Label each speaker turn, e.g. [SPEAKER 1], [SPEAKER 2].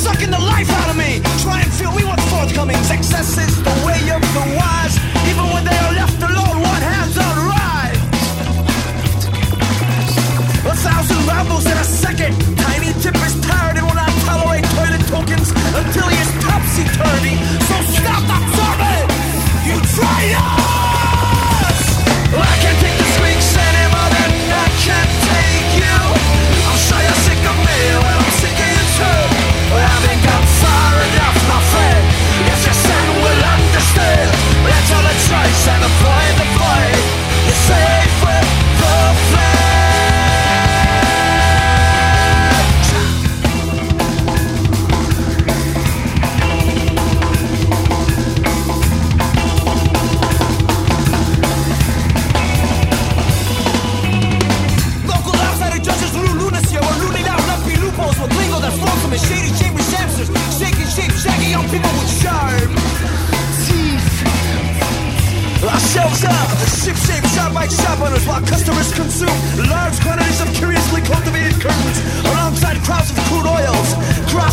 [SPEAKER 1] sucking the life out of me. Try and feel me what's forthcoming. Success is the way of the wise. Even when they are left alone, one hand's on right. 1,000 rambles in a second. Tiny Tip is tired and will not tolerate toilet tokens until he is topsy-turvy. So stop observing, you traitors! I can't take the squeaks anymore, then I can't take you. I'm sure you're sick of me, well I'm sick of you too. I think I'm far enough, my friend. If your son will understand, that's all the choice and the point, you're safe with the flag. Shady chambers, hamsters, shaking shape, shaggy young people with sharp teeth. Ourselves up, ship-shaped, sharp-bite shotgunners while customers consume large quantities of curiously cultivated curtains alongside crowds of crude oils.